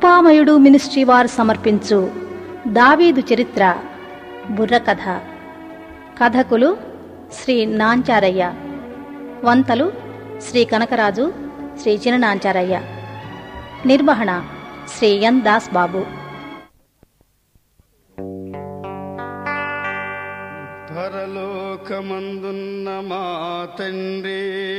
కృపామయుడు ministry వారు సమర్పించు దావీదు చరిత్ర బుర్రకథ. కథకులు శ్రీ నాంచారయ్య, వంతలు శ్రీ కనకరాజు, శ్రీ చిననాంచారయ్య, నిర్వహణ శ్రీ ఎన్ దాస్ బాబు. పరలోకమందున్న మా తండ్రి,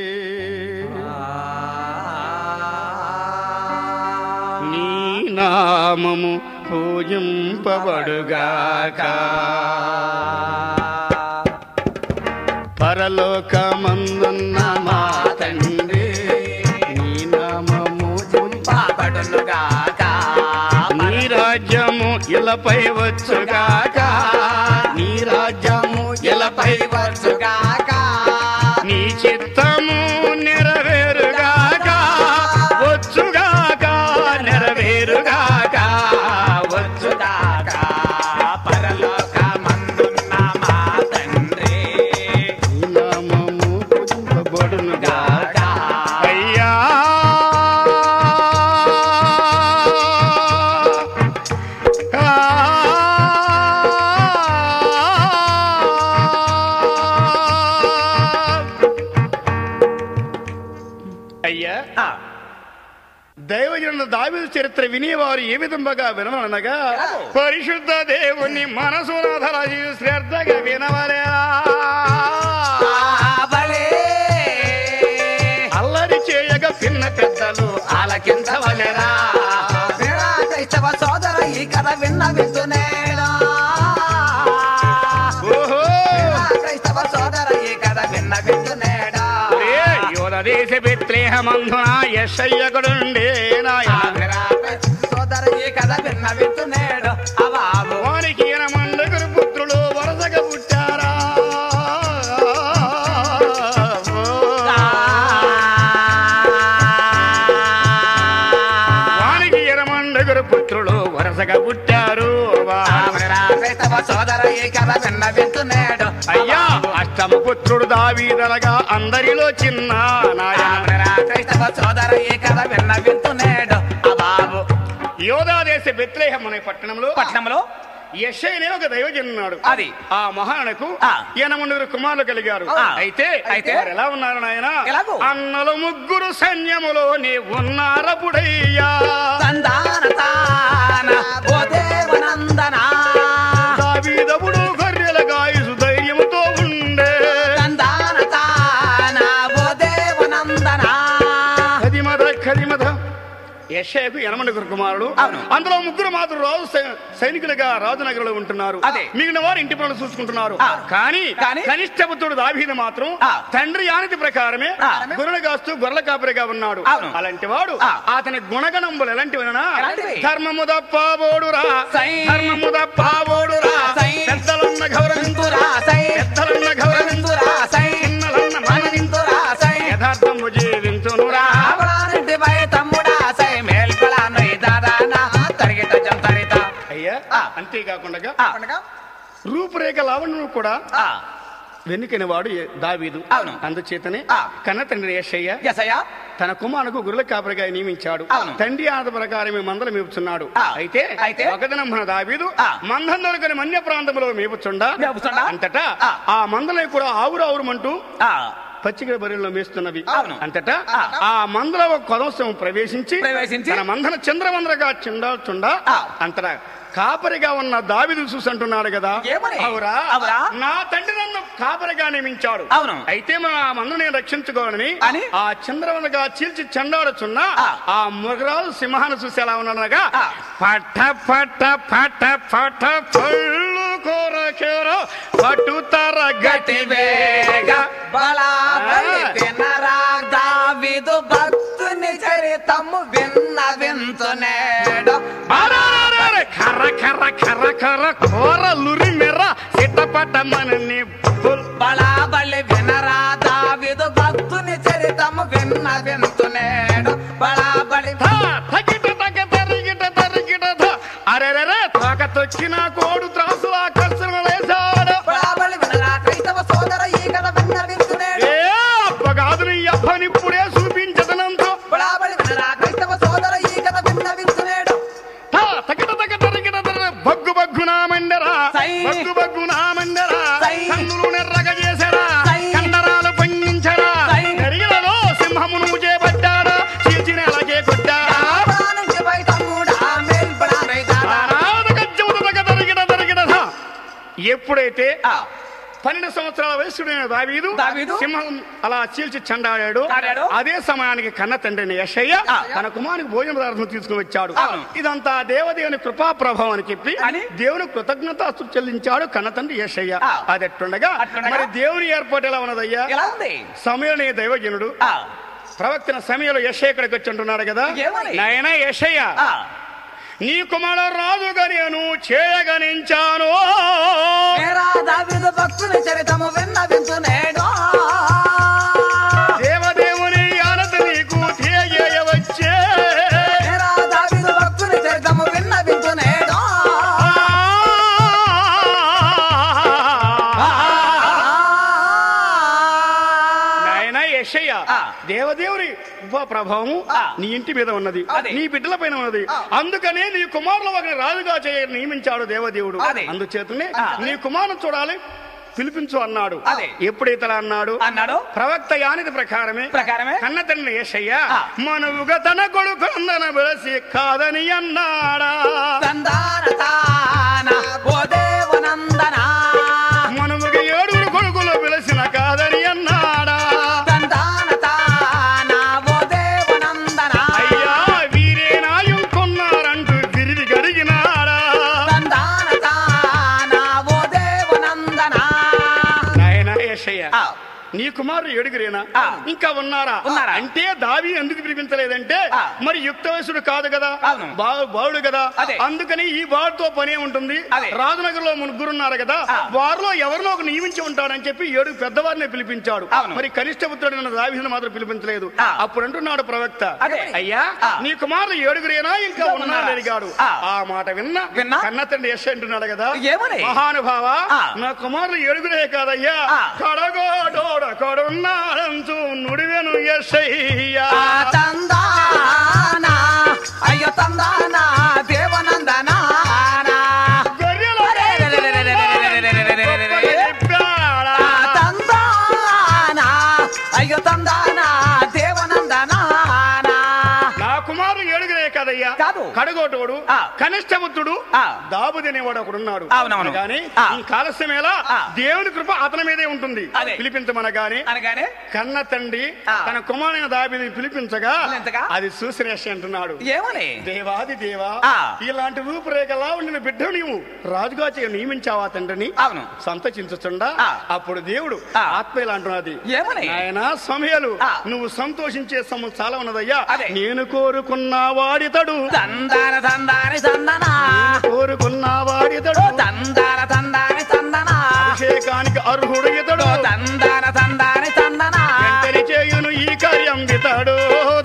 నీ నామము పూజింపబడుగాక. పరలోకమందున్న మా తండ్రి, నీ నామము పూజింపబడుగాక. నీ రాజ్యము ఇలపై వచ్చుగాక. నీ రాజ్యము ఇలపై వచ్చుగాక. నీ చిత్తము నెరవేరుగాక. వచ్చుగాక, నెరవేరుగాక, వచ్చుగాక. పరలోకమందున్న మా తండ్రి, నీ నామము పూజింపబడునుగాక. అయ్యా అయ్యా, దైవజనుల దావీదు చరిత్ర వినేవారు ఏ విధంగా వినవనగా, పరిశుద్ధ దేవుని మనసునాథల శ్రద్ధగా వినవలేరా. అల్లరి చేయగా పిన్న పెద్దలు ఆలకించవలేరా. క్రైస్తవ సోదర ఈ కథ విన్న వింటునేడా. ఓహో, క్రైస్తవ సోదర ఈ కథ విన్న వింటునేడా. యోధ దేశ బెత్లెహేమందున యెషయ్యకుడుండే నాయన. సోదర ఈ కథ విన్న వింటునేడు. అబాబు వానికి 8 పుత్రులు వరుసగా పుట్టారా. వానికి 8 పుత్రులు వరుసగా పుట్టారు. క్రైస్తవ సోదర ఈ కథ విన్న వింటునేడు. అయ్యా, అష్టమ పుత్రుడు దావీదనగా అందరిలో చిన్న నాయన. క్రైస్తవ సోదర ఈ కథ విన్న వింటునేడు. అబాబు యోధా దేశ బెత్లెహేం అనే పట్టణంలో యెషయనే ఒక దైవజనున్నాడు. అది ఆ మహానకు 8 కుమారులు కలిగారు. అయితే వారు ఎలా ఉన్నారు నాయన? ఎలాగో? అన్నలు 3 సైన్యములోనే ఉన్నారపుడయ్యా. ఓ దేవనందన దావీదపుడు గొర్రెల గాయసు ధైర్యముతో ఉండే. ఓ దేవనందన ఖదిమద యెషయకు 8 కుమారుడు. అందులో 3 మాత్రం రాజు సైనికులుగా రాజనగరంలో ఉంటున్నారు. మిగిలిన వారు ఇంటి పనులు చూసుకుంటున్నారు. కానీ కనిష్ట పుత్రుడు దావీదు మాత్రం తండ్రి ఆనతి ప్రకారమే గొర్రెలు కాస్తూ గొర్రెల కాపరిగా ఉన్నాడు. అలాంటి వాడు అతని గుణగణములు ఎలాంటివైనా ధర్మము తప్పబోడురా, ధర్మము తప్పబోడురా, పెద్దలున్న గౌరవింతురా, పెద్దలున్న గౌరవింతురా, చిన్నలున్న మానవింతురా, యథార్థము జీవించునురా. అయ్యా, అంతేకాకుండా రూపురేఖ లావణ్యం కూడా వెనుకైన వాడు దావీదు. అందుచేతనే కన్న తండ్రి యెషయ్య తన కుమారుకు గొర్రెల కాపరిగా నియమించాడు. తండ్రి ఆద ప్రకారమే మందలు మేపుచున్నాడు. అయితే ఒకదినమున దావీదు మందం దొరకని మన్య ప్రాంతంలో మేపుచుండా అంతటా ఆ మందలని కూడా ఆవురావురమంటూ పచ్చిక బరిలో మేస్తున్నవి. అంతటా ఆ మందల ఒక కొదవసం ప్రవేశించి తన మందన చంద్రవందరగా చుండా అంతటా కాపరిగా ఉన్న దావీదు చూసి అంటున్నాడు కదా, అవురా, నా తండ్రి నన్ను కాపరిగా నియమించాడు. అయితే మనం ఆ మందను నేను రక్షించుకోవాలని ఆ చంద్రవందగా చీల్చి చెండాడుచున్న ఆ మృగరాజు సింహాన్ని చూసి ఎలా ఉన్నాడనగా, పట్ట పట్ట పట్ట పట్ట పళ్ళు కోరకేర పట్టుతర గతి వేగ దావీదు భక్తుని చరితము విన్న వింతునేడు. కర్ర కర్ర కర్ర కర్ర కోరలురి మెర్ర సిట్టపట్టమని బళాబలి వినరా. దావీదు భక్తుని చరితము విన్న వింతునేడు. బళాబలి తగిట తగ తరిగిట తరిగిట అరెరే తాకతొచ్చిన కోడు త్రాసులా కర్సన వేశాడు. బళాబలి వినరా. క్రైస్తవ సోదర ఈ కథ విన్న వింతునేడు. అప్పగాదు నీ అప్పనిప్పుడే చూపించదనంతో. బళాబలి వినరా. క్రైస్తవ సోదర ఈ కథ విన్న వింతునేడు. ఎప్పుడైతే 12 సంవత్సరాల వయసుడైన దావీదు సింహం అలా చీల్చి చండాడాడు. అదే సమయానికి కన్న తండ్రిని యెషయా తన కుమారునికి భోజన పదార్థం తీసుకుని వచ్చాడు. ఇదంతా దేవదేవుని కృపా ప్రభావం అని చెప్పి దేవుని కృతజ్ఞతాస్తుతులు చెల్లించాడు కన్న తండ్రి యెషయా. అది ఎట్టుండగా మరి దేవుని ఏర్పాటు ఎలా ఉన్నదయ్యా? సమూయేలు దైవజనుడు ప్రవక్తన సమయంలో యెషయా ఇక్కడికి వచ్చి అంటున్నాడు కదా, నాయనా యెషయా, నీ కుమారుడు రాజుగా నేను చేయగనించాను. దావీదు భక్తుని చరితము విన్నవించునేడు. దేవదేవుని ఆనత నీకు తెలియవచ్చే. దావీదు భక్తుని చరితము విన్నవించునేడు. నాయనా యెషయా, దేవదేవుని ప్రభావము నీ ఇంటి మీద ఉన్నది, నీ బిడ్డల పైన ఉన్నది. అందుకనే నీ కుమారులు ఒకరిని రాజుగా నియమించాడు దేవదేవుడు. అందుచేతనే నీ కుమారుని చూడాలి, పిలిపించు అన్నాడు. ఎప్పుడైతే అన్నాడు ప్రవక్త యానిది ప్రకారమే కన్న తండ్రి యెషయా మనువుగా తన కొడుకు వెలసి కాదని అన్నాడా. మనువుగా 7 కొడుకులు వెలసిన కాదని అన్నాడా. అయ్యా వీరేనాయం కొన్నారంటూ తిరిగి గడిగినాడా. నాయనా యెషయా, నీ కుమారుడు 7 ఇంకా ఉన్నారా అంటే దావీదు ఎందుకు పిలిపించలేదంటే మరి యుక్త వయసుడు కాదు కదా, బాలుడు కదా. అందుకని ఈ బాలుతో పనే ఉంటుంది. రాజనగర్ లో 3 ఉన్నారు కదా, వారిలో ఎవరినో ఒక నియమించి ఉంటాడని చెప్పి 7 పెద్దవారిని పిలిపించాడు. మరి కనిష్ట పుత్రుడు దావీదును మాత్రం పిలిపించలేదు. అప్పుడు అంటున్నాడు ప్రవక్త, అయ్యా నీ కుమారుడు 7 ఇంకా ఉన్నాడు అడిగాడు. ఆ మాట విన్నా కన్న తండ్రి యెషయా అంటున్నాడు కదా, మహానుభావ, నా కుమారుడు 7 కాదయ్యా, కడగోడోడ కొడున్నాడంచు నుడివెను యెషయా. అయ్యో తందానా దేవనందనా అయ్యో తందానా దేవనందనా. నా కుమారుడు 7 కాదయ్యా, కడగోటోడు కనిష్టపుత్రుడు దావీదు అనేవాడు ఒకడున్నాడు. కానీ ఈ కాలస్యమేలా దేవుని కృప అతని మీదే ఉంటుంది. పిలిపించమనగానే కన్న తండ్రి తన కుమారుని దావీదుని పిలిపించగా అది చూసిన యెషయా అంటున్నాడు, దేవాది దేవా, ఇలాంటి రూపురేఖలా ఉండిన బిడ్డ నీవు రాజుగా నియమించావా తండ్రిని సంతోషించుచుండా. అప్పుడు దేవుడు ఆత్మ ఇలా అంటున్నది, ఆయన సమయాలు నువ్వు సంతోషించే సమయం చాలా ఉన్నదయ్యా. నేను కోరుకున్న వాడితడు కోరుకున్న వాడితడు అభిషేకానికి అర్హుడు ఇతడు వెంటనే చేయును ఈ కార్యం ఇతడు.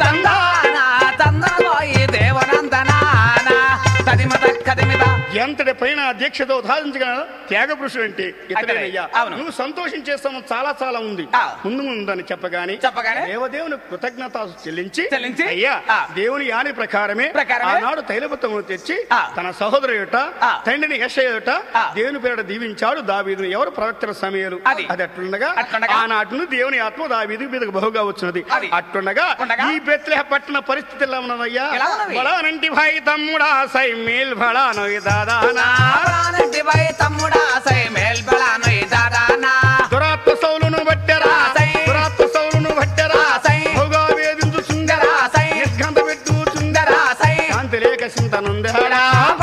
ఎంతటి పైన దీక్షతో సాధించగల త్యాగ పురుషుడు అంటే ఇతడేనయ్యా. నువ్వు సంతోషించే సమయం చాలా చాలా ఉంది ముందు ముందని చెప్పగానే దేవదేవుని కృతజ్ఞత చెల్లించి అయ్యా దేవుని యాని ప్రకారమే ఆనాడు తైలపత్రమును తెచ్చి తన సహోదరుట తండ్రిని యెషయా దేవుని పేరిట దీవించాడు దావీదుని. ఎవరు ప్రవక్తల సమయాలు. అది అట్లుండగా ఆనాటి దేవుని ఆత్మ దావీదు మీదకు బహుగా వచ్చినది. అట్లుండగా ఈ బెత్లెహేము పట్టణ పరిస్థితి ఎలా ఉన్నదయ్యా? బలానంటి భాయి తమ్ముడా సై మేల్ బలా నోయి దాదానా, తమ్ముడా సై మేల్ బలా నోయి దాదానా, దురాత్మ సౌలును బట్టెరా దురాత్మ సౌలును బట్టెరా బహుగా వేధించు సుందరా నిర్గంధ పెట్టు సుందరా శాంతి లేక చింతనుందరా.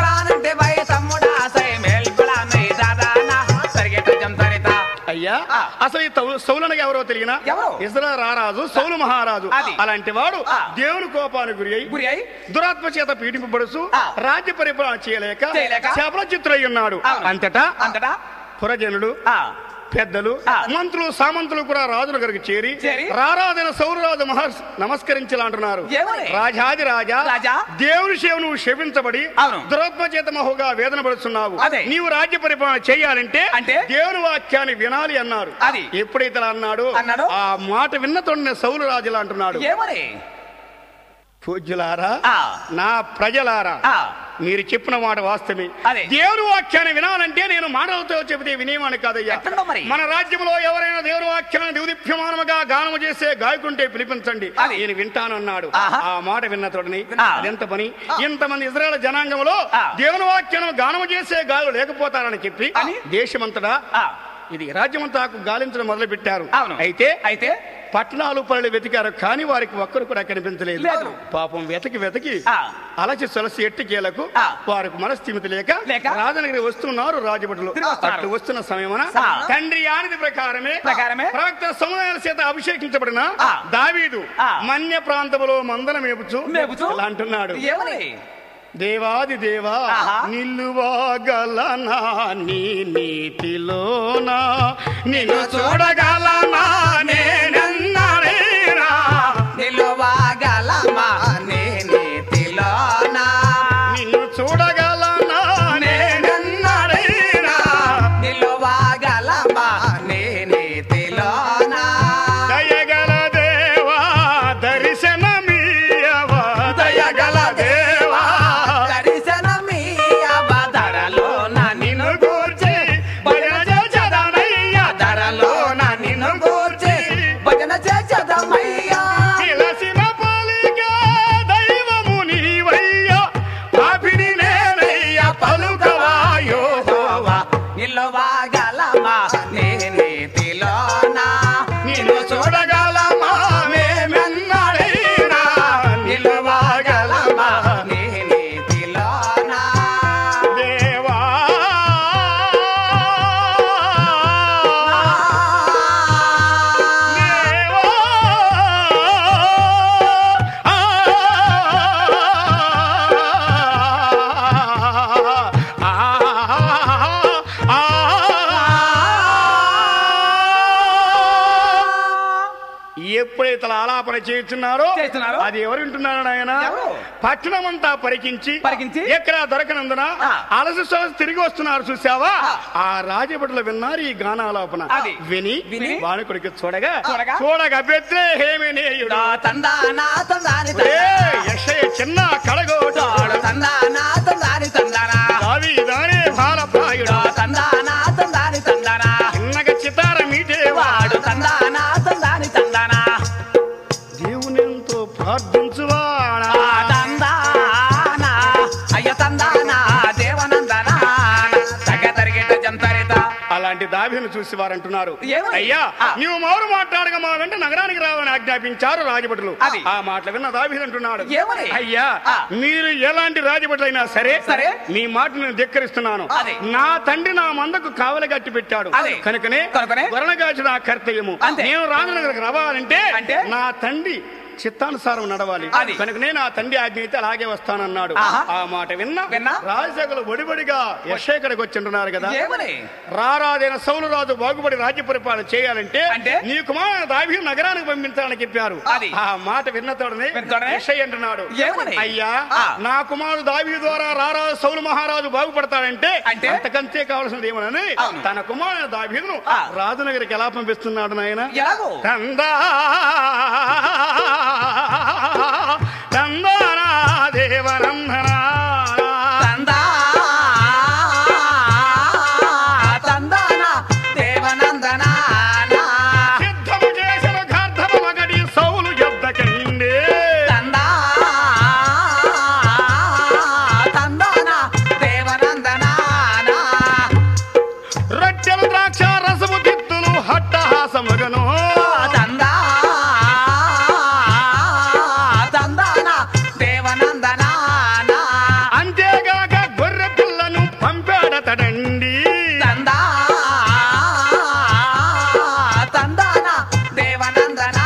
అయ్యా అసలు ఈ సౌలనగా ఎవరో తెలియనా? ఇశ్రాయేలు రారాజు సౌలు మహారాజు. అలాంటి వాడు దేవుని కోపానికి గురి అయి దురాత్మ చేత పీడింపబడుచు రాజ్య పరిపాలన చేయలేక శాపల చిత్రై ఉన్నాడు. అంతటా పురజనుడు పెద్దలు మంత్రులు సామంతులు కూడా రాజు దగ్గరికి చేరి రారాజైన సౌరరాజు నమస్కరించాలంటున్నారు. రాజాది రాజా దేవుని సేవ నువ్వు శపించబడి దురాత్మ చేత మహుగా వేదన పడుతున్నావు. నీవు రాజ్య పరిపాలన చేయాలంటే దేవుని వాక్యాన్ని వినాలి అన్నారు. ఎప్పుడైతే అన్నాడు ఆ మాట విన్నతోనే సౌలు రాజులా అంటున్నాడు, పూజ్యులారా, నా ప్రజలారా, మీరు చెప్పిన మాట వాస్తవమే. దేవుని వాక్యాన్ని వినాలంటే నేను మాటలతో చెబితే వినేవాని కాదయ్యా. మన రాజ్యంలో ఎవరైనా దేవుని వాక్యాన్ని దివ్యమానముగా గానము చేసే గాయకుంటే పిలిపించండి, నేను వింటానన్నాడు. ఆ మాట విన్న తోడని ఎంత పని, ఇంతమంది ఇజ్రాయేల్ జనాంగంలో దేవుని వాక్యాన్ని గానము చేసే గాలు లేకపోతారని చెప్పి దేశమంతటా ఇది రాజ్యమంతా గాలించడం మొదలు పెట్టారు. అయితే పట్టణాలు పనులు వెతికారు, కానీ వారికి ఒక్కరు కూడా కనిపించలేదు. పాపం వెతకి అలసి సొలసి ఎట్టికేలకు వారికి మనస్థిమితి లేక రాజనగిరి వస్తున్నారు రాజభటులు. అట్లు వస్తున్న సమయమున తండ్రి ఆనతి ప్రకారమే ప్రవక్త సముదాయాల చేత అభిషేకించబడిన దావీదు మన్య ప్రాంతములో మందల మేపుచు ఇలా అంటున్నాడు, దేవాది దేవా నిలువగలనా నీ నీతిలోనా, నిన్ను చూడగలనా నేనన్నారేనా, నిలువగలమా నీ నీతిలోనా, నిన్ను చూడగలనా నేనన్నారేనా, నిలువగలమా నీ నీతిలోనా, దయగల దేవా దర్శనమీయవా, దయగల దేవా దర్శనమీయవా, ధరలోన నిన్ను గూర్చి భజన చేసెదమయ్యా, ధరలోన నిన్ను గూర్చి భజన చేసెదమయ్యా, తెలిసిన పలికే దైవము నీవయ్యా, పాపిని నేనయ్యా పలుకవా యెహోవా, నిలువగలమా నీ నీతిలోనా, నిన్ను చూడగలమా మేమెన్నడైనా, నిలువగలమా నీ నీతిలోనా, దేవా దేవా ఎప్పుడైతే ఆలాపన చేస్తున్నారో అది ఎవరు వింటున్నారు నాయన? పట్టణమంతా పరికించి ఎక్కడ దొరకనందున అలసి సొలసి తిరిగి వస్తున్నారు చూసావా, ఆ రాజభటులు విన్నారు ఈ గానాలాపన. విని బాణకుడికి చూడగా బెత్లెహేమీయుడు తందానా తందాని యెషయా చిన్న కడగోడు తందానా తందాని తందానా, దావీదానే భారప్రాయుడు తందానా తందాని తందానా, చిన్నగా చితార మీటేవాడు తందానా తందాని తందానా, దేవునితో ప్రార్థించువాడా తందానా అయ్య తందానా దేవనందనా తగ్గ తరిగేట జంతరిత. అలాంటి దావీదును చూసి వారు అంటున్నారు, ఏమని? అయ్యా నీవు మౌరు మాట్లాడగా మా వెంట నగరానికి రావాలని ఆజ్ఞాపించారు రాజభటులు. ఆ మాటలు విన్న దావీదు అంటున్నాడు, ఏమని? అయ్యా మీరు ఎలాంటి రాజభటులైనా సరే మీ మాట నేను ధిక్కరిస్తున్నాను. నా తండ్రి నా మందకు కావలి గట్టి పెట్టాడు కనుకనే వరణగాచి నా కర్తవ్యము. నేను రాజనగరికి రావాలంటే నా తండ్రి చిత్తానుసారం నడవాలి, కనుకనే నా తండ్రి ఆజ్ఞ అయితే అలాగే వస్తానన్నాడు. ఆ మాట విన్న రాజశేఖరులు ఒడిబడిగా యెషయాకి వచ్చింటున్నారు కదా, రారాదైన సౌలు రాజు బాగుపడి రాజ్య పరిపాలన చేయాలంటే నీ కుమారుడు దావీదు నగరానికి పంపించాలని చెప్పారు. ఆ మాట విన్నతోడనే యెషయా అంటున్నాడు, అయ్యా నా కుమారుడు దావీదు ద్వారా రారాజు సౌలు మహారాజు బాగుపడతాడంటే అంతకంతే కావాల్సింది ఏమనని తన కుమారుడు దావీదును రాజునగరికి ఎలా పంపిస్తున్నాడు నాయన? తందానా దేవనందనా తందానా దేవనందనా, సిద్ధము చేసిన గార్ధము మగడి సౌలు యుద్ధకండే తందానా దేవనందనా, రొట్టెలు ద్రాక్ష రసము తిత్తులు హట్టహాసముగను తందానా దేవనందనా, అంతేగాక గొర్రె పిల్లను పంపాడతడండి. తందానా దేవనందనా,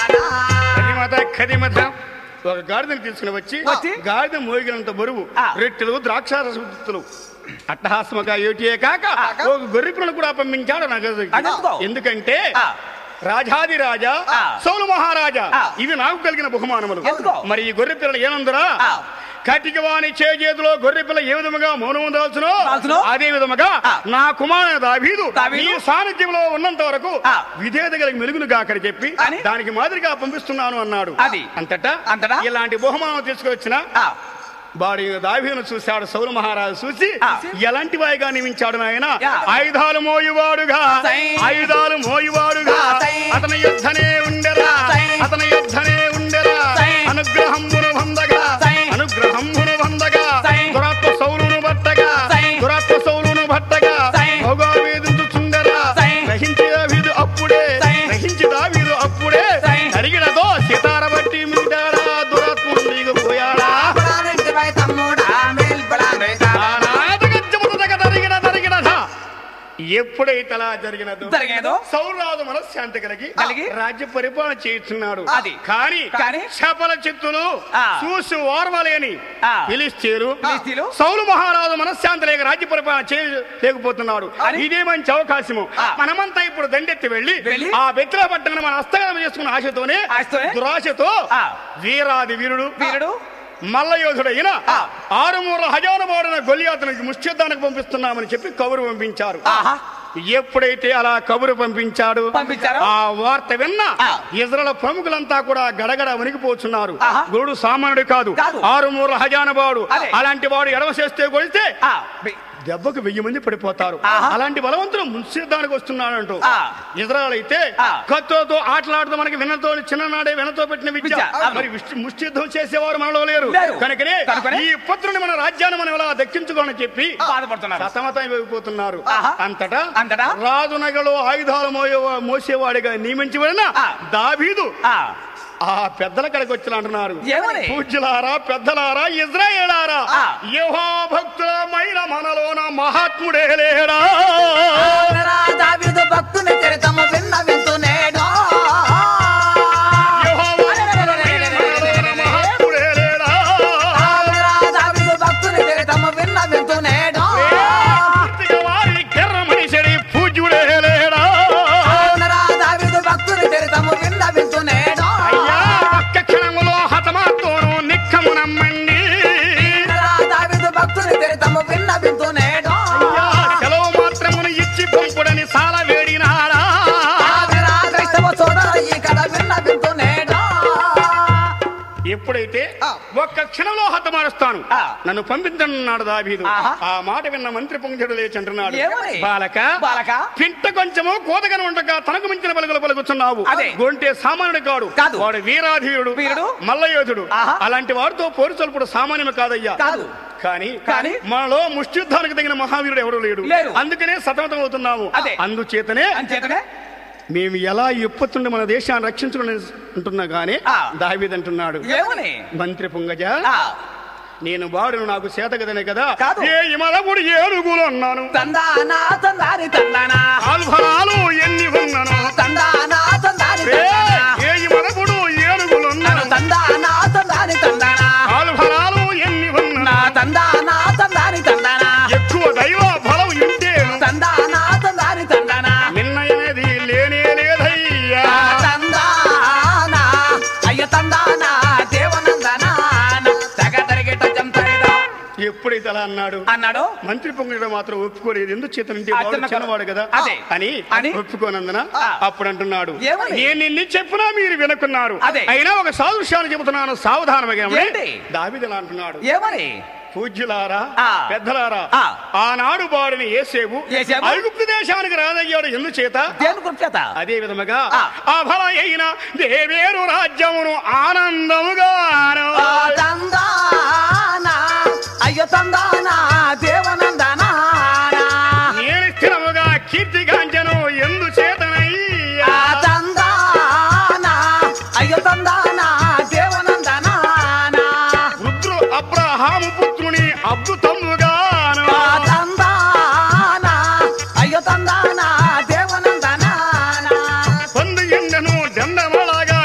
ఖదిమత ఒక గాడిదను తీసుకుని వచ్చి గాడిద మోగినంత బరువు రొట్టెలు ద్రాక్ష రసములు అట్టహాసముగా ఏటియే కాక ఒక గొర్రె పిల్లను కూడా పంపించాడు నగదు. ఎందుకంటే రాజాది రాజా సౌలు మహారాజా ఇవి నాకు కలిగిన బహుమానములు. మరి ఈ గొర్రె పిల్లలు ఏనందురా కటికి వాని చేతిలో గొర్రె పిల్ల ఏ విధముగా మౌనం ఉండాల్సినో అదే విధముగా నా కుమారుడు దావీదు ఈ సాన్నిధ్యంలో ఉన్నంత వరకు విధేయత కలిగి మెలుగును గాకని చెప్పి దానికి మాదిరిగా పంపిస్తున్నాను అన్నాడు. అంతటా ఇలాంటి బహుమానం తీసుకొచ్చిన వాడి దావీదును చూశాడు సౌలు మహారాజు. చూసి ఎలాంటి వాయిగా నియమించాడు నాయన, ఆయుధాలు మోయువాడుగా అతని యుద్ధనే ఉండరా అనుగ్రహంబును వందగా దురాత్మ సౌలును భట్టగా భోగా వేధించుచుండరా గ్రహించి దావీదు అప్పుడే అడిగినదో సితార బట్టి మింటాడా దురాత్ముడు దిగిపోయాడా ఎప్పుడైతే అలా జరిగినదో సౌరాజు మనశ్శాంతి కలిగి రాజ్య పరిపాలన చేస్తున్నాడు. కానీ శపల చిత్తులు చూసి ఓర్వలేని ఫిలిష్తీయులు సౌలు మహారాజు మనశ్శాంతి లేక రాజ్య పరిపాలన చేయలేకపోతున్నాడు. ఇదే మంచి అవకాశము. మనమంతా ఇప్పుడు దండెత్తి వెళ్లి ఆ బెత్తుల పట్టణం మన హస్తగతం చేసుకున్న ఆశతోనే దురాశతో వీరాది వీరుడు మల్లయోధుడైన 600 హజానుబాడిన గొలియాతునికి ముష్టియుద్ధానికి పంపిస్తున్నామని చెప్పి కబురు పంపించారు. ఎప్పుడైతే అలా కబురు పంపించాడు ఆ వార్త విన్న ఇజ్రాయేల్ ప్రముఖులంతా కూడా గడగడ వణికిపోతున్నారు. గురుడు సామాన్యుడు కాదు, 600 హజానుబాడు. అలాంటి వాడు ఎడమ చేస్తే కొడితే దెబ్బకు 1000 మంది పడిపోతారు. అలాంటి బలవంతుడు ముష్టియుద్ధానికి వస్తున్నాడంటూ ఇజ్రాయేల్ అయితే కత్తుతో ఆటలాడుతూ మనకి వినతో చిన్ననాడే వెనతో పెట్టిన విద్య. మరి ముష్టియుద్ధం చేసేవారు మనలో లేరు కనుకనే ఈ పుత్రుని మన రాజ్యాన్ని మనం ఎలా దక్కించుకోవాలని చెప్పి సతమతమైపోతున్నారు. అంతటా రాజునగలో ఆయుధాలు మోసేవాడిగా నియమించబడిన దావీదు ఆ పెద్దల కడకి వచ్చి అంటున్నారు, పూజ్యులారా, పెద్దలారా, ఇజ్రాయేలారా, యెహోవా భక్తులమైన మనలోన మహాత్ముడే లేడా? దావీదు భక్తుని చరితము విన్నవింతునేడా? మహాత్ముడే లేడా? దావీదు భక్తుని చరితము విన్నవింతునేడా? వారి కెర్ర మనిషి పూజ్యుడే లేడా? దావీదు భక్తుని చరితము విన్నవింతునేడా? సెలవు మాత్రమును ఇచ్చి పంపుడని సాల వేడినాడా? ఎప్పుడైతే ఒక్క క్షణంలో హతమారుస్తాను నన్ను పంపించనున్నాడు దావీదు. ఆ మాట విన్న మంత్రి పొంగుడు లేచి అంటున్నాడు, బాలక పింట కొంచెము కోతగన ఉండగా తనకు మించిన పలుకులు పలుకుతున్నావు. గొంటే సామాన్యుడు కాడు, వాడు వీరాధీరుడు మల్లయోధుడు. అలాంటి వాడితో పోరుసల్పుడు సామాన్యము కాదయ్యా. కానీ మనలో ముష్టియుద్ధానికి తగిన మహావీరుడు ఎవరు లేడు. అందుకనే సతమతం అవుతున్నాము. అందుచేతనే మేము ఎలా ఎప్పుతుండే మన దేశాన్ని రక్షించుకుని అంటున్నా గానీ దావీదు అంటున్నాడు, మంత్రి పొంగజ నేను వాడును నాకు చేతగదనే కదా ఏ ఇమలపుడు ఏనుగులు అన్నాను, ఆల్ఫలాలు ఎన్ని ఉన్నాను, ఏ ఇమలపుడు ఏనుగులు ఉన్నాను, ఆల్ఫలాలు ఎన్ని ఉన్నా, ఎక్కువ దైవ బలం ఉంటేను నిన్నయనేది లేనే లేదయ్యా. ఎప్పుడైతే అలా అన్నాడు మంత్రి పొంగుడు మాత్రం ఒప్పుకోలేదు. ఎందుకు చేతనంటే చిన్నవాడు కదా అని ఒప్పుకోనందున అప్పుడు అంటున్నాడు, నేను నిన్ను చెప్పినా మీరు వినుకున్నారు, అయినా ఒక సాదృశ్యాన్ని చెబుతున్నాను సావధానమగా. దావీదు ఎలా అంటున్నాడు, పూజ్యులారా, పెద్దలారా, ఆనాడు వాడిని యేసేపు ఐగుప్తు దేశానికి రాజయ్యాడు ఎందుచేత? అదే విధముగా ఆ ఫల అయిన దేవేరు రాజ్యమును ఆనందముగాను నేను స్థిరముగా కీర్తిగాంచను ఎందుచేతనయ్యా. రుద్రు అబ్రహాము పుత్రుని అద్భుతముగాను పొందు ఎండను దండమలాగా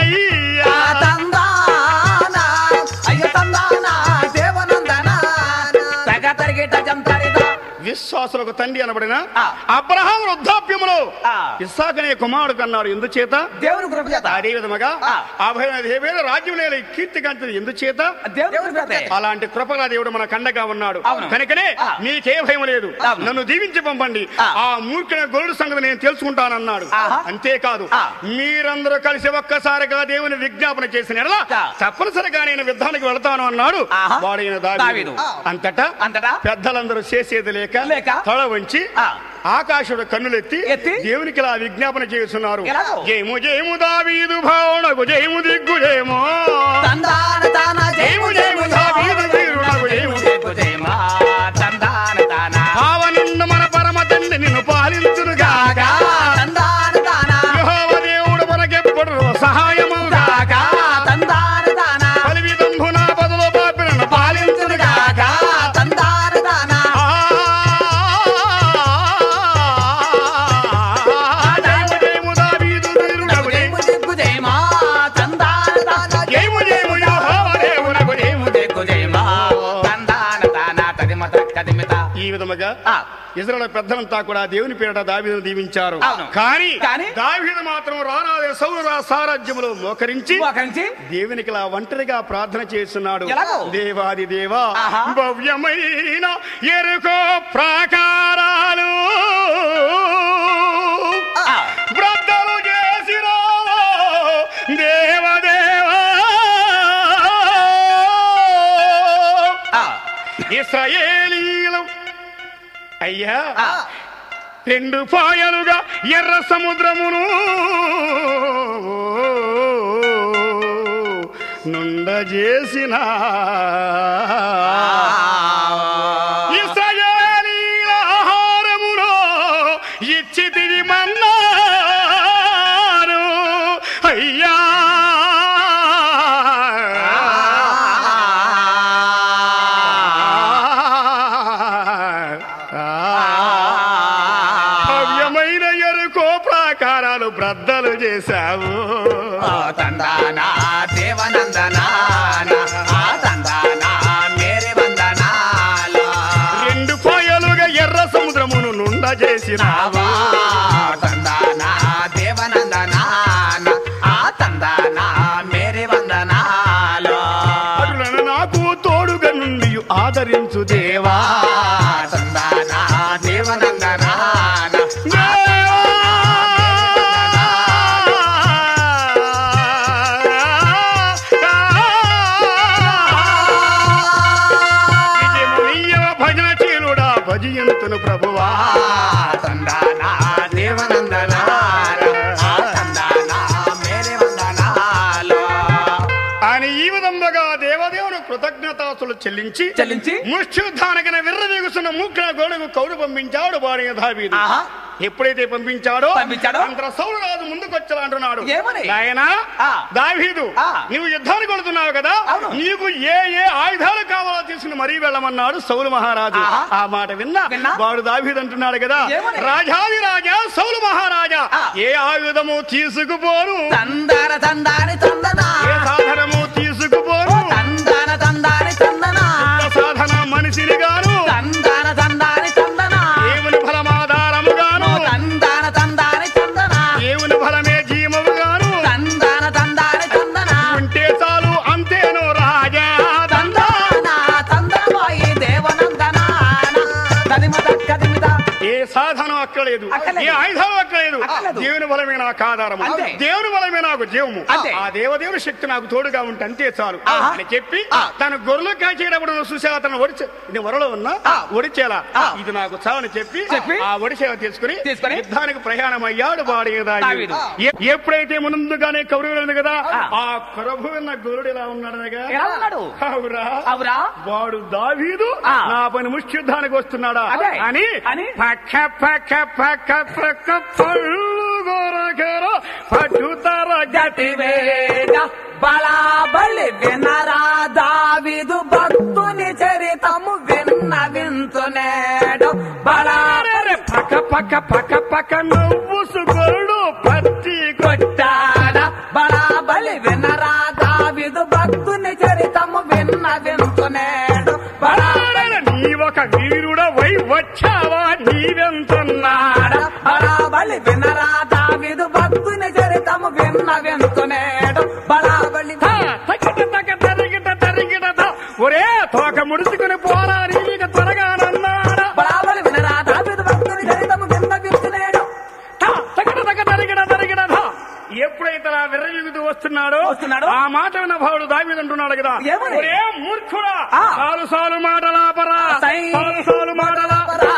ఎందుచేతనయ్యా. విశ్వాసులకు తండ్రి అనబడిన అబ్రహాం వృద్ధాప్యములో ఇస్సాకు అనే కుమారుడు కన్నాడు. ఎందుచేత? దేవుని కృప చేత. అదే విధముగా అభయదేవేల రాజ్యం నేల కీర్తి కంటది. ఎందుచేత? దేవుని కృప చేత. అలాంటి కృపగా దేవుడు మన కండగా ఉన్నాడు. కనుకనే మీకే భయం లేదు, నన్ను దీవించి పంపండి, ఆ మూర్ఖుల గొర్రెల సంగతి నేను తెలుసుకుంటానన్నాడు. అంతేకాదు, మీరందరూ కలిసి ఒక్కసారిగా దేవుని విజ్ఞాపన చేసిన ఎడల తప్పనిసరిగా నేను యుద్ధానికి వెళతాను అన్నాడు వాడైన దావీదు. అంతటా పెద్దలందరూ చేసేది లేక తల వంచి ఆకాశుడు కన్నులెత్తి దేవునికి ఇలా విజ్ఞాపన చేస్తున్నారు. జయము జయము దావీదు భావనకు జయము దిగ్గు జయమో, జయము జయము దావీదు వీరునకు జయము దిగ్గు జయమా, భావనుండు మన పరమ తండ్రి నిన్ను పాలించునుగాక, యెహోవా దేవుడు మనకెప్పుడు సహాయముగాక, బలివిదంబున బదులు పాపిలను పాలించునుగాక. ఈ విధముగా ఇశ్రాయేలు పెద్దలంతా కూడా దేవుని పేరిట దావీదును దీవించారు. కానీ దావీదు మాత్రం రానాదే సౌలు సామ్రాజ్యములో మోకరించి దేవునికి ఇలా ఒంటరిగా ప్రార్థన చేస్తున్నాడు. దేవాది దేవా, భవ్యమైన ఎరుకో ప్రాకారాలు బ్రద్దలు చేసిన దేవదేవా, ఇశ్రాయేలీయులు అయ్యా రెండు పాయలుగా ఎర్ర సముద్రమును నుండజేసిన ఇశ్రాయేలీయుల ఆహారమును ఇచ్చితివి మన్నాను అయ్యా. బ్రద్దలు చేశావు తందానా దేవనందనా తందానా మేరే వందనాలు, రెండు పాయలుగా ఎర్ర సముద్రమును నుండ చేసినావా, తందానా దేవనందనా తందానా మేరే వందనాలు, అటులను నాకు తోడుగా నుండి ఆదరించు దేవా, తందానా దేవనందనా భజయంతును ప్రభువా, తందానా దేవనందనా తందానా మేరే వందనాలు అని ఈ విధంగా దేవదేవుని కృతజ్ఞతాస్తులు చెల్లించి ముష్టియుద్ధానికైనా విర్రవీగుతున్న మూర్ఖుల గోడకు కౌలు పంపించాడు వారి దావీదు. ఎప్పుడైతే పంపించాడో అంత సౌలు రాజు ముందుకొచ్చా అంటున్నాడు, నాయనా దావీదు, నువ్వు యుద్ధానికి వెళుతున్నావు కదా, నీకు ఏ ఏ ఆయుధాలు కావాలో తీసుకుని మరీ వెళ్ళమన్నాడు సౌలు మహారాజు. ఆ మాట విన్నా వాడు దావీదు అంటున్నాడు కదా, రాజాది రాజా సౌలు మహారాజా, ఏ ఆయుధము తీసుకుపోను, ఏ సాధనము తీసుకుపోను, సాధన మనిషిని గాను, దేవుని ఫలమాధారము గాను, దేవుని ఫలమే జీవము గాను, ఉంటే చాలు అంతేను రాజా. ఏ సాధనం అక్కలేదు, ఏ ఆయుధం అక్కలేదు, దేవుని బలమే నాకు ఆధారము, దేవుని బలమే నాకు జీవము, ఆ దేవదేవుని శక్తి నాకు తోడుగా ఉంటే అంతే చాలు అని చెప్పి తన గొర్రెలు కాచేటప్పుడు చూసా తన ఇది వరలో ఉన్నా ఒడిచేలా ఇది నాకు చాలని చెప్పి ఆ ఒడిచేలా తీసుకుని యుద్ధానికి ప్రయాణం అయ్యాడు దావీదు. ఎప్పుడైతే ముందుగానే కౌరవులు కదా, ఆ ప్రభువున్న గొర్రెడు ఎలా ఉన్నాడనగా, వాడు దావీదు నా పని ముష్టియుద్ధానికి వస్తున్నాడా అని పక్క పక్క పక్క పక్క పళ్ళు గోరగర పట్టుతర గతివేగ బలాబలి వినరా దావీదు భక్తుని చరితము వింతునేడు, బలాబలి పక్క పక్క పక్క పక్క నవ్వుసు గొర్రెడు పత్తి కొట్టాడ, బలాబలి వినరా దావీదు భక్తుని చరితము వింతునేడు, నీవ ఒక వీరుడవై వచ్చావా నీవెంతున్నాడా బళాబలి వినరా దావీదు భక్తుని చరితము వింటునేడు బళాబలి తరిగిట ఒరే తోక ముడుచుకుని పోరా నీక త్వరగా నన్నాడా బళాబలి వినరా దావీదు భక్తుని చరితము వింటునేడు తరిగిట ఎప్పుడైతే విర్రవీగుతూ వస్తున్నాడో ఆ మాట విన్న భావుడు దావీదు అంటున్నాడు కదా ఒరే మూర్ఖుడా సాలు మాటలాపరా సాలు మాటలాపరా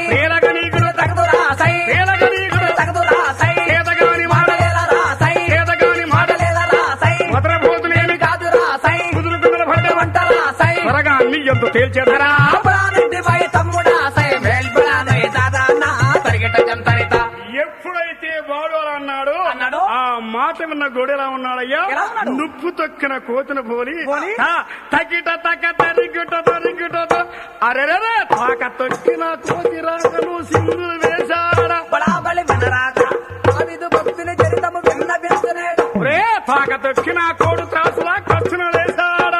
త్వరగా అన్ని ఎంతో తేల్చేదరా ఎప్పుడైతే వాడు అలా అన్నాడు ఆ మాట విన్న గోడెలా ఉన్నాడయ్యా నుప్పు తొక్కిన కోతిన పోలి తగిట తరిగిట అరెరే తాక తొక్కిన కోతి రాకను సింధు వేశాడా రే తాక తొక్కిన కోడు త్రాసులా ఖర్చున వేశాడా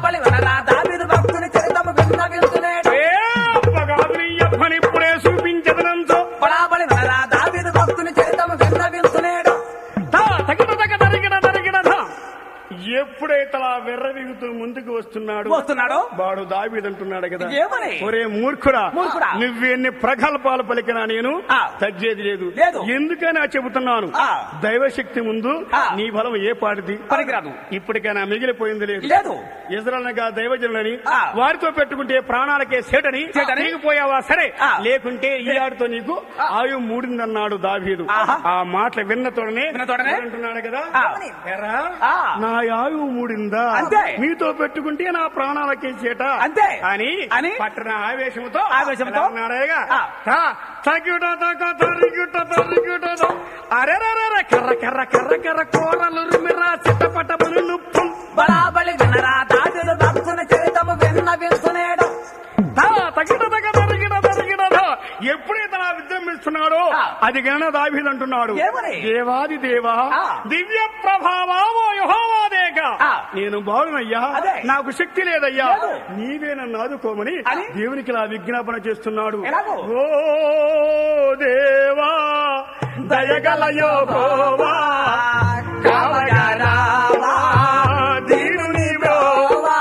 పని ఇప్పుడే చూపించదనంతో ఎప్పుడైతే అలా వెర్రవిగుతూ ముందుకు వస్తున్నాడు వాడు దావీదు అంటున్నాడు కదా ఒరే మూర్ఖుడా నువ్వెన్ని ప్రగల్భాలు పలికినా నేను తగ్గేది లేదు ఎందుకని చెబుతున్నాను దైవశక్తి ముందు నీ బలం ఏ పాటిది పనికిరాదు ఇప్పటికైనా మిగిలిపోయింది లేదు ఇజ్రాయెల్గా దైవజనులని వారితో పెట్టుకుంటే ప్రాణాలకే సేటని నీకు పోయావా సరే లేకుంటే ఈ ఆడితో నీకు ఆయు మూడిందన్నాడు దావీదు ఆ మాటలు విన్న తోడనే అంటున్నాడు కదా నా ఆయువు మూడిందా మీతో పెట్టుకుంటే నా ప్రాణాలకే చేట అని పట్టణ ఆవేశంతో ఉన్నాడేగా అరే కర్ర కర్ర కర్ర కర్ర కూరలు రుమిరా చిట్టపట్టమని నుప్పు బళాబలి వినరా దావీదు భక్తుని చరితము వింటునేడు ఎప్పుడైతే నా విజృంభిస్తున్నాడో అది గణ దావీదు అంటున్నాడు దేవాది దేవా దివ్య ప్రభావో యెహోవాదేక నేను బాలునయ్యా నాకు శక్తి లేదయ్యా నీవే నన్ను ఆదుకోమని దేవునికి ఇలా విజ్ఞాపన చేస్తున్నాడు ఓ దేవా దయగల యెహోవా కావగరావా దీనుని బ్రోవా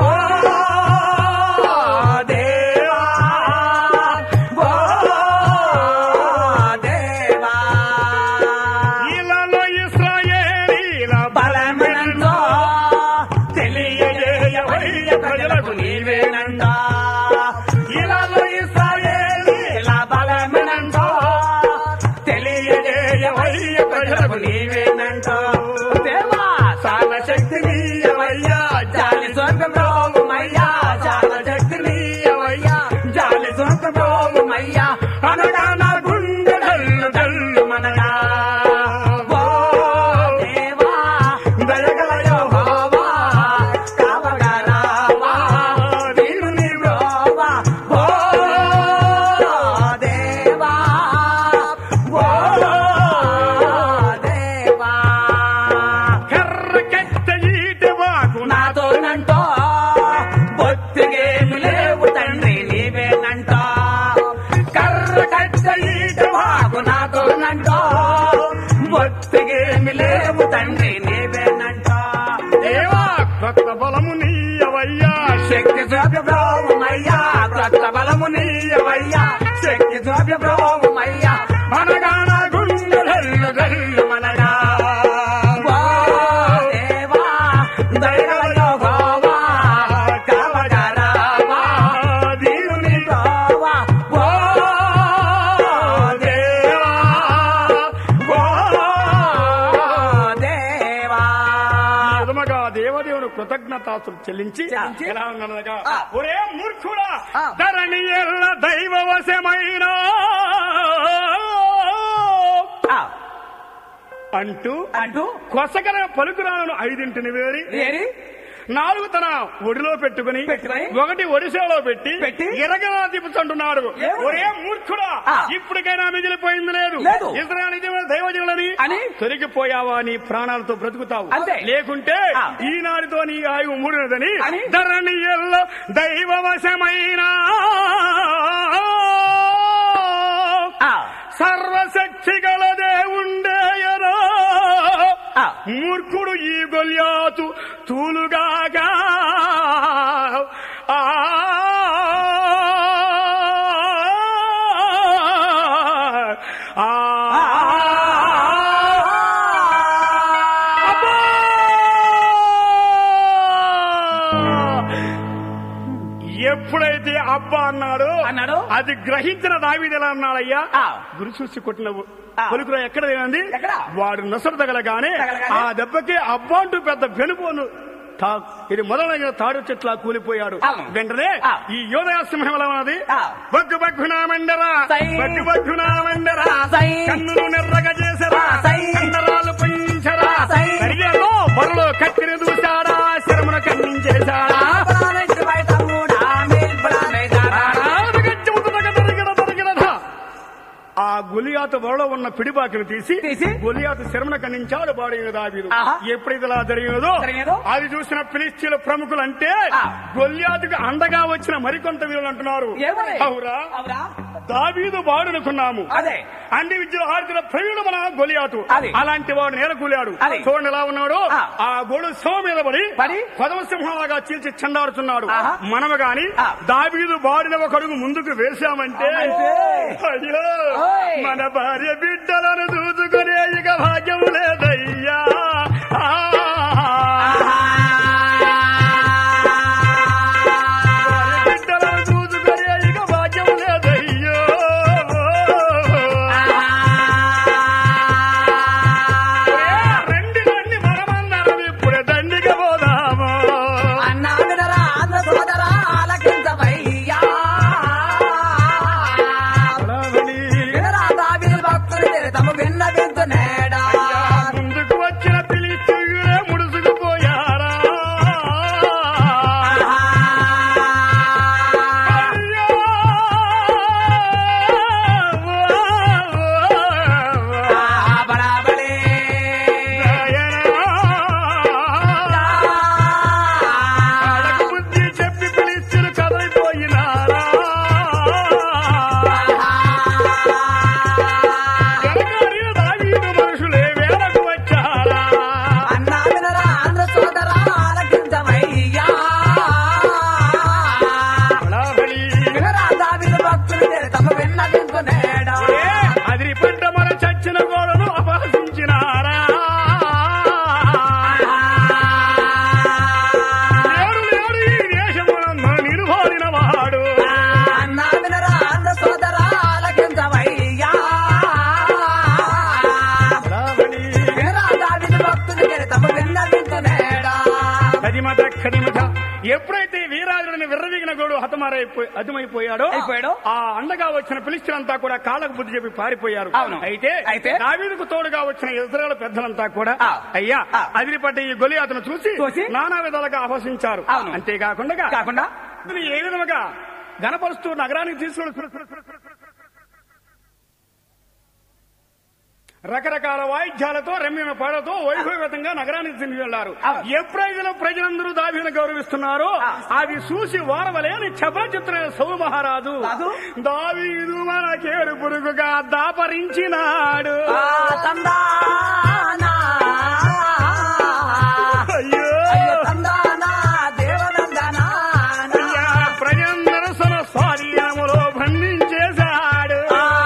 కృతజ్ఞతాస్తులు చెల్లించి ఎలా ఉన్నదగా ఒరే మూర్ఖుడా ధరణి ఎల్ల దైవ వశమైన అంటూ కొసగల పలుకురాలను 5 వేరి 4 తన ఒడిలో పెట్టుకుని 1 ఒడిశాలో పెట్టి ఎరగలా తిప్పుతుంటున్నాడు ఒరే మూర్ఖుడా ఇప్పటికైనా మిగిలిపోయింది లేదు ఇజ్రాయేలు దైవజనులని అని తొలగిపోయావా నీ ప్రాణాలతో బ్రతుకుతావు, లేకుంటే ఈనాటితో నీ ఆయువు మూడినదని ధరణి ఎల్లో దైవవశమైన సర్వశక్తి గల దేవుండేయరా మూర్ఖుడు ఈ గొల్యాతు తూలుగాగా ఎప్పుడైతే అబ్బా అన్నాడు అది గ్రహించిన దావీదు ఎలా అన్నాడయ్యా, గురి చూసి కొట్టినవు పలుకులో ఎక్కడ ఏమంది, వాడు నొసరు తగలగానే ఆ దెబ్బకి అబ్బా అంటూ పెద్ద వెనుపోను ఇది మొదలైన తాడు చెట్ల కూలిపోయాడు. వెంటనే ఈ యోధయ సింహం ఎలా ఉన్నది, బగ్గు బగ్గునా మండరా బగ్గు బగ్గునా మండరా కన్నులు నెర్రగా చేసరా కండరాలు పెంచరా కరిగేలో బరులో కత్తిని దూశాడా శరమును ఖండించేశాడా ఆ గొలియాతు వరలో ఉన్న పిడిబాకిని తీసి గొలియాతు శరమున ఖండించాడు బాడైన దావీదు. ఎప్పుడైతే ఇలా జరిగినదో అది చూసిన ఫిలిష్తీయుల ప్రముఖులు అంటే గొలియాతుకు అండగా వచ్చిన మరికొంత వీరులు అంటున్నారు, అవురా దావీదు బాడునుకున్నాము అన్ని విద్యలు ఆడిన ప్రవీణుడు మన గొలియాతు అలాంటి వాడు నేలకూలాడు. చూడండి ఎలా ఉన్నాడు, ఆ గోడు శవ మీద పడి పదవ సింహంలాగా చీల్చి చెండాడుతున్నాడు. మనము గాని దావీదు బాడిన ఒక అడుగు ముందుకు వేశామంటే అయ్యో మన భార్య బిడ్డలను దూచుకునే ఇక భాగ్యం లేదయ్యా, బిడ్డలను దూచుకునే ఇక భాగ్యం లేదయ్యో. రండి మనమందరం ఇప్పుడే దండిగా పోదాము అన్నా సోదరా ఆలకించవయ్యా. ముందుకు వచ్చిన ఫిలిష్తీయులే ముడుసుకుపోయారా, బుద్ధి చెప్పి ఫిలిష్తీయులు కదలిపోయినారా. మనుషులే వేలకు వచ్చారా అన్నా ఆంధ్ర సోదరా ఆలకించవయ్యా. అదిరిపడ్డ మన చచ్చిన గోడను అపహసించినారా, లేడు ఈ దేశమునందు నిలువాడిన వాడు అన్నా ఆంధ్ర సోదరా ఆలకించవయ్యా. ఎప్పుడైతే వీరాజుడిని విర్రవీగిన గోడు హతమైపోయాడో ఆ అండగా వచ్చిన ఫిలిష్తీయులంతా కూడా కాళ్ళకు బుద్ధి చెప్పి పారిపోయారు. అయితే దావీదుకు తోడుగా వచ్చిన ఇశ్రాయేలు పెద్దలంతా కూడా అయ్యా అదిరిపడ్డ ఈ గొలియాతును చూసి నానా విధాలుగా అపహసించారు. అంతేకాకుండా ఏ విధముగా గణపరుస్తూ నగరానికి తీసుకుని రకరకాల వాయిద్యాలతో రమ్యమైన పాటతో వైభవంగా నగరానికి తిరిగి వెళ్లారు. ఎప్పుడైతే ప్రజలందరూ దావీదును గౌరవిస్తున్నారో అది చూసి వారవలేని చపచిత్రుడైన సౌలు మహారాజు దావీదు మనకేరు పురుగుగా దాపరించినాడు. అయ్యో ప్రజలందరూ సన స్వాధీనములో బంధించేశాడు.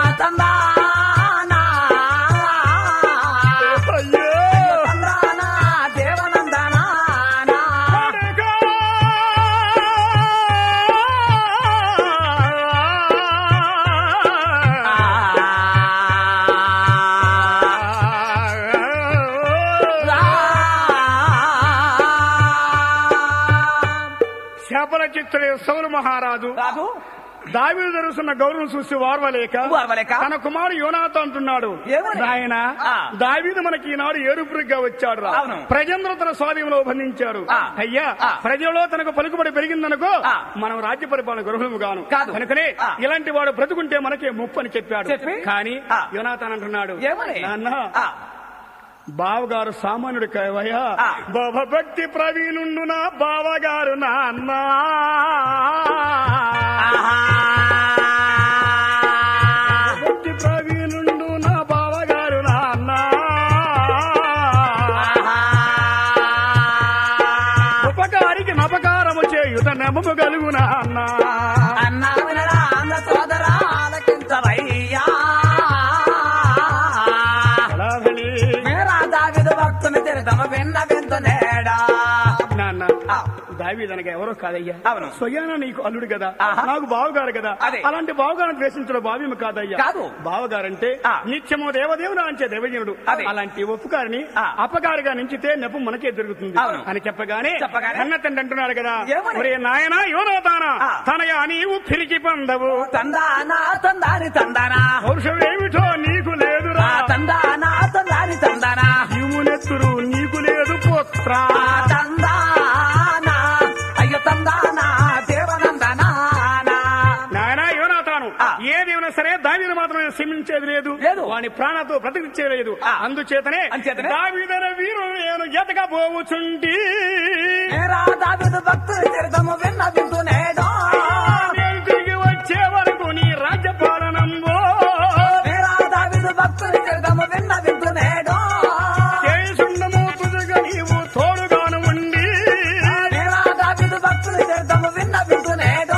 సౌలు మహారాజు దావీదు జరుగుతున్న గౌరవం చూసి వార్వలేక తన కుమారుడు యోనాతాను అంటున్నాడు, నాయన దావీదు మనకి ఈనాడు ఏడుపురిగా వచ్చాడు, ప్రజలందరూ తన స్వాధీనంలో బంధించారు. అయ్యా ప్రజలలో తనకు పలుకుబడి పెరిగిందనుకో మనం రాజ్య పరిపాలన గృహము గాను, కనుకనే ఇలాంటి వాడు బ్రతుకుంటే మనకే ముప్పు అని చెప్పాడు. కానీ యోనాతాను అంటున్నాడు, నాన్న బావగారు సామాన్యుడు కావయ్యా, భక్తి ప్రవీణుండు నా బావగారు నాన్న. భక్తి ప్రవీణుండు నా బావగారు నాన్న. ఉపకారికి నపకారము చేయుత నమము గలుగునా అన్న. అన్నా వినరా అన్న సోదరా ఆలకించవయ్యా. మేరా దావీదు భక్తుని చరితమ విన్న వింటునేడా. నాన్న దావీదనగా ఎవరో కాదయ్యా, అవును స్వయాన నీకు అల్లుడు కదా, నాకు బావగారు కదా. అలాంటి బావగారిని ద్వేషించడం భావ్యం కాదయ్యా. బావగారంటే నిత్యము దేవదేవుడు అంచే దేవజనుడు. అలాంటి ఒప్పుగారిని అపగారిగా నించితే నెపం మనకే దొరుకుతుంది అని చెప్పగానే అన్న తండ్రి అంటున్నాడు కదా, ఒరే నాయనా యోనాతానా తనయ నీవు పిరికి పొందవు. తందానా తందాని తందానా పౌరుషమేమిటో నీకు లేదురా. తందానా తందాని తందానా ఇవునెత్తురు నీకు లేదు పుత్ర. తందానా అయ్యో తందానా దేవనందనా. నాయనా యోనాతాను ఏ దేవున సరే దావీదు మాత్రం క్షమించేది లేదు, వాని ప్రాణంతో బ్రతికించేది. అందుచేతనే దావీదన వీరు నేను ఎతకపోవచ్చుంటి. దావీదు భక్తుల చరితము విన్న వింటునేడా. నేను తిరిగి వచ్చే వరకు నీ రాజ్యపాలనంబో. దావీదు భక్తుల చరితము విన్న వింటునేడా. కేసుండము తుజగా నీవు తోడుగాను ఉండి. దావీదు భక్తుల చరితము విన్న వింటునేడా.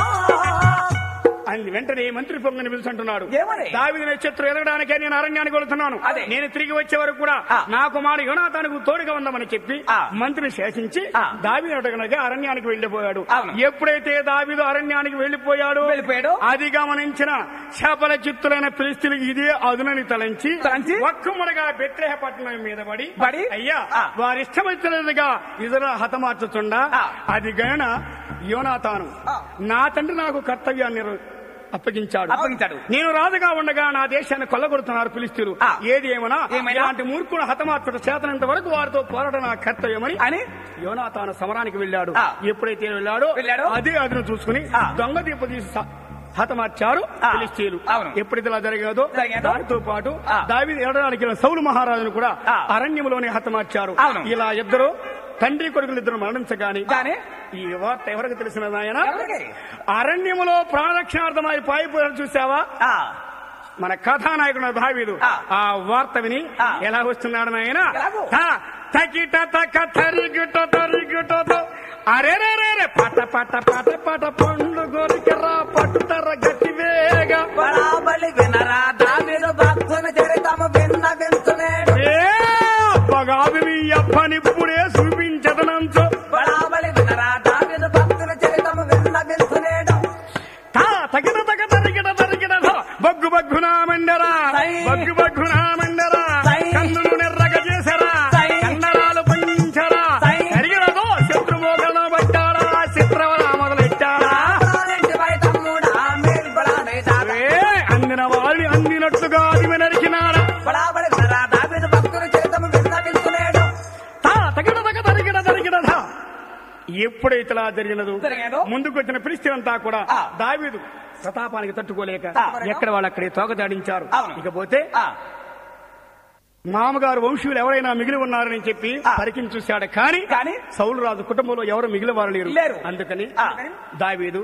అని వెంటనే మంత్రి పొంగని పిలుచుంటున్నాడు, దావీదు నక్షత్రం ఎదగడానికే నేను అరణ్యానికి వెళుతున్నాను. నేను తిరిగి వచ్చే వరకు కూడా నా కుమారుడు యోనాతానుకు తోడుగా ఉందామని చెప్పి మంత్రిని శాసించి దావీదు అడగనగా అరణ్యానికి వెళ్లిపోయాడు. ఎప్పుడైతే దావీదు అరణ్యానికి వెళ్లిపోయాడు అది గమనించిన శాపల చిత్తులైన ఫిలిష్తీయులకు ఇదే అదునని తలంచి ఒక్కముడగా బెత్లెహేము పట్టణం మీద పడి అయ్యా వారిష్టమైనదిగా ఇతర హతమార్చుతుండా. అది గణన యోనాతాను నా తండ్రి నాకు కర్తవ్యాన్ని అప్పగించాడు. నేను రాజుగా ఉండగా నా దేశాన్ని కొల్లగొడుతున్నారు ఫిలిష్తీయులు. ఏది ఏమన్నా ఇలాంటి మూర్ఖుడు హతమార్చుట చేతనంత వరకు వారితో పోరాటం నా కర్తవ్యమని అని యోనాతాను సమరానికి వెళ్ళాడు. ఎప్పుడైతే వెళ్ళాడో అదే అదును చూసుకుని దొంగ దీప తీసి హతమార్చారు ఫిలిష్తీయులు. ఎప్పుడైతే ఇలా జరిగేదో దానితో పాటు దావీదు ఏడడానికి సౌలు మహారాజును కూడా అరణ్యంలోనే హతమార్చారు. ఇలా ఇద్దరు తండ్రి కొడుకులు ఇద్దరు మరణించగానే ఈ వార్త ఎవరికి తెలిసిన నాయన అరణ్యములో ప్రాణరక్షణార్థమై పాయిపోయారు చూసావా మన కథానాయకుడు దావీదు. ఆ వార్త విని ఎలా వస్తున్నాడు నాయన. తకిట తక తరిగిట తరిగిటతో అరే పట పట పట పట పండు గొరికరా పట్టుతర గట్టి వేగ. బలి వినరా దావీదు భక్తుని చరితము విన్న వింటునేడు. అప్పగాదు నీ అప్పనిప్పుడే చూపించదనంచు. బలి వినరా దావీదు భక్తుని చరితము విన్న వింటునేడు. తగిన తగ తరిగిట తరిగిట బగ్గు బగ్గునా మండరా బగ్గు బగ్గునా మండరా. కన్నులు నెర్రగ చేసరా కన్నడాలు పండించరా. కరిగినదో శత్రుమోగల పట్టారా చిత్రవరా మొదలెట్టారా. అందిన వాళ్ళని అందినట్లుగా అది నరికినాడా. దావీదు భక్తుని చరితము విన్న వింటునేడు. తగిన తగ తరిగిట తరిగిట ఎప్పుడైతే జరిగినదో ముందుకు వచ్చిన ఫిలిష్తీయులంతా కూడా దావీదు ప్రతాపానికి తట్టుకోలేక ఎక్కడ వాళ్ళు అక్కడే తోకదాడించారు. ఇకపోతే మామగారు వంశీయులు ఎవరైనా మిగిలి ఉన్నారని చెప్పి పరికించి చూశాడు. కానీ సౌలు రాజు కుటుంబంలో ఎవరు మిగిలిన వారు లేరు. అందుకని దావీదు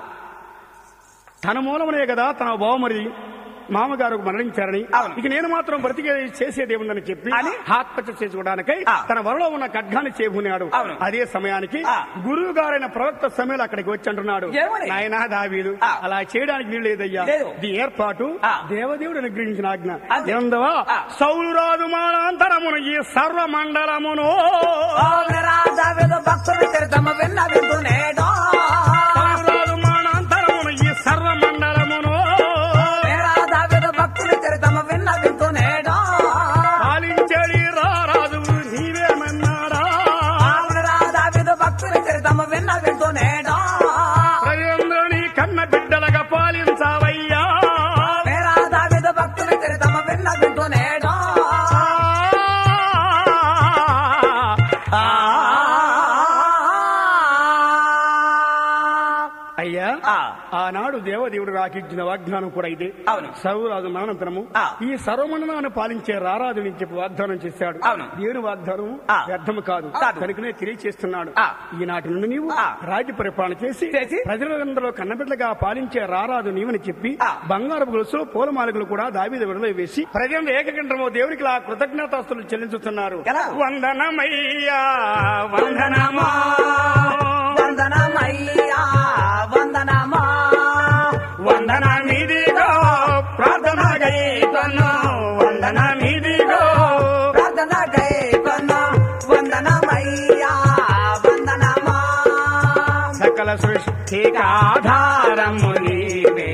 తన మూలమనే కదా తన బావమరి మామగారు మరణించారని ఇక నేను మాత్రం బ్రతికే చేసేదేముందని చెప్పి ఆత్మహత్య చేసుకోవడానికై తన వరలో ఉన్న ఖడ్గాన్ని చేబున్నాడు. అదే సమయానికి గురువు గారైన ప్రవక్త సమయంలో అక్కడికి వచ్చి అంటున్నాడు, నాయనా దావీదు అలా చేయడానికి వీలు లేదయ్యా. ఇది ఏర్పాటు దేవదేవుడు అనుగ్రహించిన ఆజ్ఞ. ఏందవా సౌలు రాజు మానాంతరమును ఈ సర్వ మండలమును భక్తుని చరితము విన్న వింటునేడు. రాజు మానాంతరమును ఈ సర్వ మండలమును భక్తుని చరితము విన్న వింటునేడు. పాలించేది రారాజు నీవేమన్నాడా. దావీదు భక్తుని చరితము విన్న వింటునేడు. ప్రజలందరినీ కన్న బిడ్డలుగా పాలించావయ్యా. దావీదు భక్తుని చరితము విన్న వింటునేడు. ఆనాడు దేవదేవుడు రాకిచ్చిన వాగ్దానం కూడా ఇదే. అవును. సర్వరాజు మరణంతరము ఈ సర్వమరణాన్ని పాలించే రారాజు అని చెప్పి వాగ్దానం చేశాడు. దేవుని వాగ్దానం వ్యర్థము కాదు కనుకనే తెలియచేస్తున్నాడు. ఈనాటి నుండి నీవు రాజ్య పరిపాలన చేసి ప్రజలందరూ కన్నబిడ్డగా పాలించే రారాజు నీవని చెప్పి బంగారు గొలుసు పూలమాలకులు కూడా దావీదు విడుదల వేసి ప్రజలు ఏకకంఠమో దేవునికి కృతజ్ఞతాస్తులు చెల్లించుతున్నారు. వందనమయ్యా వందనమా వందనమయ్యా వందనమా వందనమిదిగో ప్రార్థన గైకొను వందనమిదిగో ప్రార్థన గైకొను వందనమయ్యా వందనమా సకల సృష్టికి ఆధారము నీవే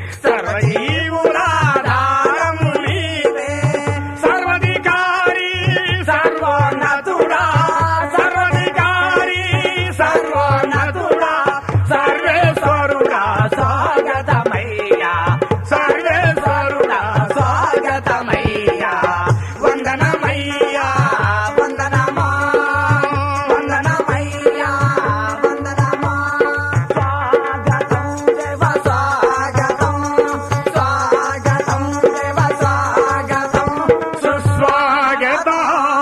సర్వజీవులాధారము నీవే సర్వధికారి సర్వోన్నతుడా సర్వధికారి సర్వోన్నతుడా సర్వేశ్వరుడా స్వాగతమయ్యా సర్వేశ్వరుడా స్వాగతమయ్యా వందనమయ్యా వందనమా వందనమయ్యా వందనమా స్వాగతం దేవ స్వాగతం స్వాగతం దేవ స్వాగతం సుస్వాగతం.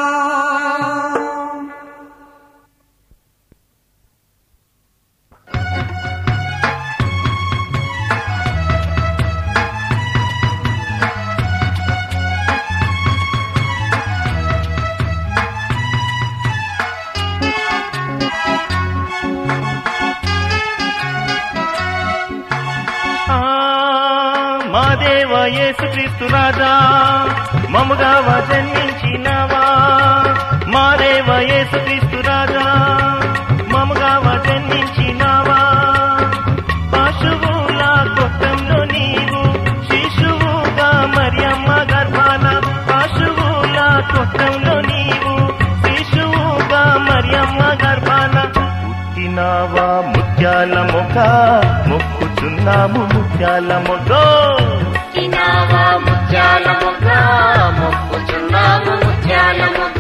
మా దేవ యేసుక్రీస్తు రాజా మముగా జన్మించినవా. మా దేవ యేసుక్రీస్తు రాజా మముగా జన్మించినవా. పశువుల కొట్టంలో నీవు శిశువుగా మరియమ్మ గర్భాన. పశువుల కొట్టంలో నీవు శిశువుగా మరియమ్మ గర్భాన. పుట్టినావా ముత్యాల మొగ్గ మొక్కుచున్నాము ముత్యాల మొగ్గ. పుట్టినావా ముత్యాల మొగ్గ మొక్కుచున్నాము ముత్యాల మొగ్గ.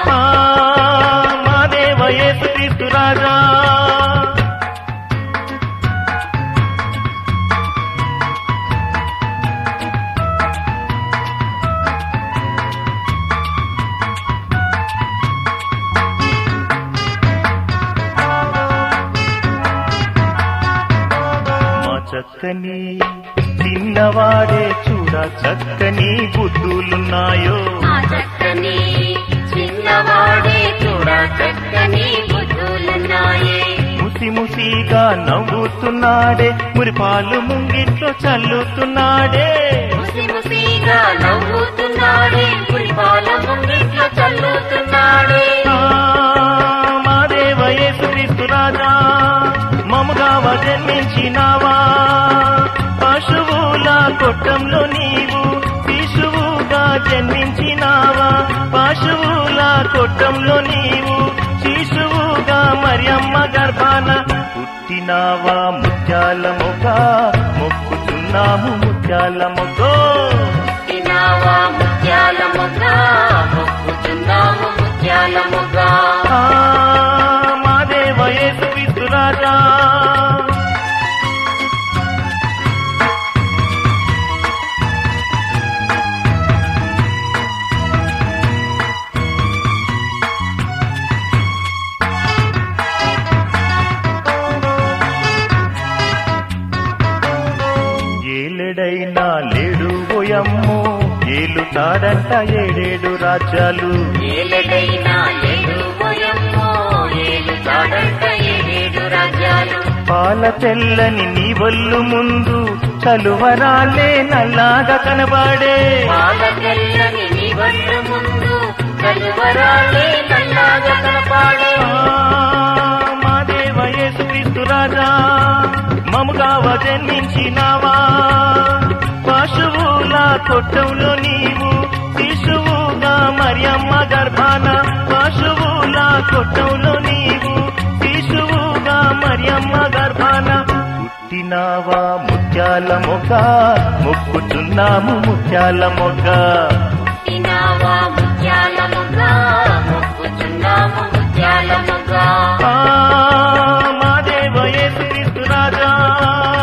మా దేవ యేసుక్రీస్తు రాజా చక్కని చిన్నవాడే చూడ చక్కని బుద్ధులున్నాయో. ఆ చక్కని చిన్నవాడే చూడ చక్కని బుద్ధులున్నాయే. ముసి ముసిగా నవ్వుతున్నాడే మురిపాలు ముంగిట్లో చల్లుతున్నాడే. ముసి ముసిగా నవ్వుతున్నాడే పురిపాల ముంగిట్లో చల్లుతున్నాడే. మా దేవ యేసుక్రీస్తు రాజా మముగా జన్మించినావా. పశువుల కొట్టంలో నీవు శిశువుగా జన్మించినావా. పశువుల కొట్టంలో నీవు శిశువుగా మరియమ్మ గర్భాన. పుట్టినావా ముత్యాల మొగ్గ మొక్కుచున్నాము ముత్యాల మొగ్గ. పుట్టినావా ముత్యాల మొగ్గ మొక్కుచున్నాము ముత్యాల మొగ్గ. మా దేవ యేసుక్రీస్తు రాజా ఏలెడైనా లేడు పోయమ్మో ఏలుతాడంట ఏడేడు రాజ్యాలు. ఏలెడైనా లేడు పోయమ్మో ఏలుతాడంట ఏడేడు రాజ్యాలు. పాల తెల్లని నీ వల్లు ముందు చలువరాలే నల్లాగా కనబాడే. పాల తెల్లని నీ వల్లు ముందు చలువరాలే నల్లాగా కనపాడే. మా దేవ యేసుక్రీస్తు రాజా మముగా జన్మించినావా. పశువుల కొట్టంలో నీవు శిశువుగా మరియమ్మ గర్భాన. పశువుల కొట్టంలో నీవు శిశువుగా మరియమ్మ గర్భాన. పుట్టినావా ముత్యాల మొగ్గ మొక్కుచున్నాము ముత్యాల మొగ్గ. పుట్టినావా ముత్యాల మొగ్గ మొక్కుచున్నాము ముత్యాల మొగ్గ. మా దేవ యేసుక్రీస్తు రాజా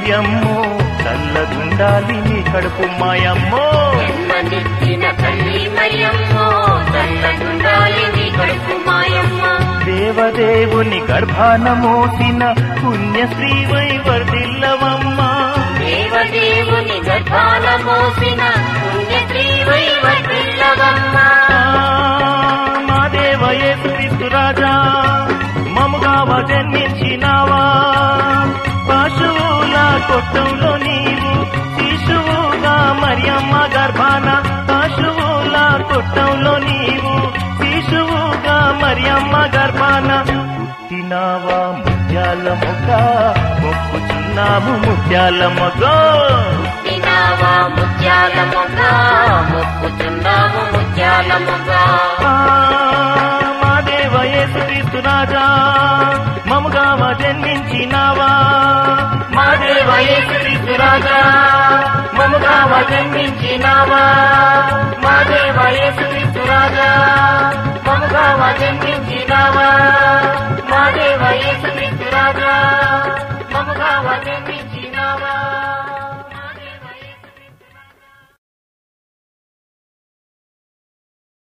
మరియమ్మో చల్లదుండాలి నీ కడుపు మాయమ్మో జన్మనిచ్చిన తల్లి మరియమ్మో చల్లదుండాలి నీ కడుపు మాయమ్మ దేవదేవుని గర్భాన మోసిన పుణ్యశ్రీవై వర్ధిల్లవమ్మా దేవదేవుని గర్భాన మోసిన పుణ్యశ్రీవై వర్ధిల్లవమ్మ మా దేవ యేసుక్రీస్తు రాజా మముగావ జన్మించినావా పశువుల కొట్టంలో నీవు శిశువుగా మరియమ్మ గర్భాన పశువుల కొట్టంలో నీవు శిశువుగా మరియమ్మ గర్భాన పుట్టినావా ముత్యాల మొగ్గ మొక్కుచున్నాము ముత్యాల మొగ్గ పుట్టినావా ముత్యాల మొగ్గ మొక్కుచున్నాము ముత్యాల మొగ్గ మా దేవ యేసుక్రీస్తు రాజా మముగావ జన్మించినావా మా దేవ యేసుక్రీస్తు రాజా మముగావ జన్మించినావా మా దేవ యేసుక్రీస్తు రాజా మముగావ జన్మించినావా మా దేవ యేసుక్రీస్తు రాజా